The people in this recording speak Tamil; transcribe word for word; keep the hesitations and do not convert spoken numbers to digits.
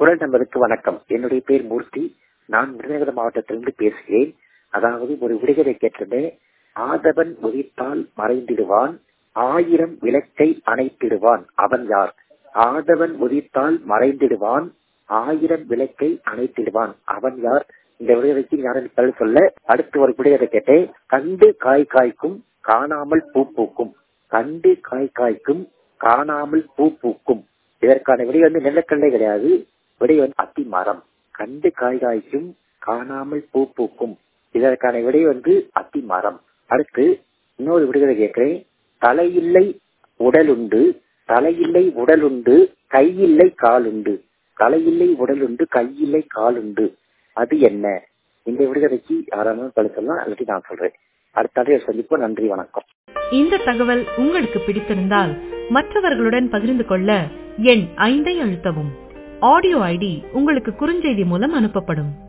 குரல் நம்பருக்கு வணக்கம். என்னுடைய பேர் மூர்த்தி. நான் விருதுநகர் மாவட்டத்திலிருந்து பேசுகிறேன். அதாவது ஒரு விடுகதை கேட்டிருந்தேன். ஆதவன் உதித்தால் மறைந்திடுவான், ஆயிரம் விளக்கை அணைத்திடுவான், அவன் யார்? ஆதவன் உதித்தால் மறைந்திடுவான், ஆயிரம் விளக்கை அணைத்திடுவான், அவன் யார்? இந்த விடுகதைக்கு யாரும் பதில் சொல்ல. அடுத்து ஒரு விடுகதை கேட்டேன். கண்டு காய் காய்க்கும் காணாமல் பூ பூக்கும், கண்டு காய் காய்க்கும் காணாமல் பூ பூக்கும். இதற்கான விடை வந்து நெல்லக்கல்லை கிடையாது. விடை வந்து அத்தி மரம். கண்டு காய் காய்க்கும் காணாமல் பூ பூக்கும். இதற்கான விடை வந்து அத்தி மரம். அடுத்து இன்னொரு விடுகதை கேட்கிறேன். தலையில்லை உடலுண்டு, தலையில்லை உடலுண்டு, கையில்லை காலுண்டு, தலையில்லை உடலுண்டு, கையில்லை காலுண்டு, அது என்ன? இந்த விடுகதைக்கு யாராலும் பதில் சொல்லலாம், அல்லது நான் சொல்றேன். அடுத்த சந்திப்போம். நன்றி, வணக்கம். இந்த தகவல் உங்களுக்கு பிடித்திருந்தால் மற்றவர்களுடன் பகிர்ந்து கொள்ள எண் ஐந்தை அழுத்தவும். ஆடியோ ஐடி உங்களுக்கு குறுஞ்செய்தி மூலம் அனுப்பப்படும்.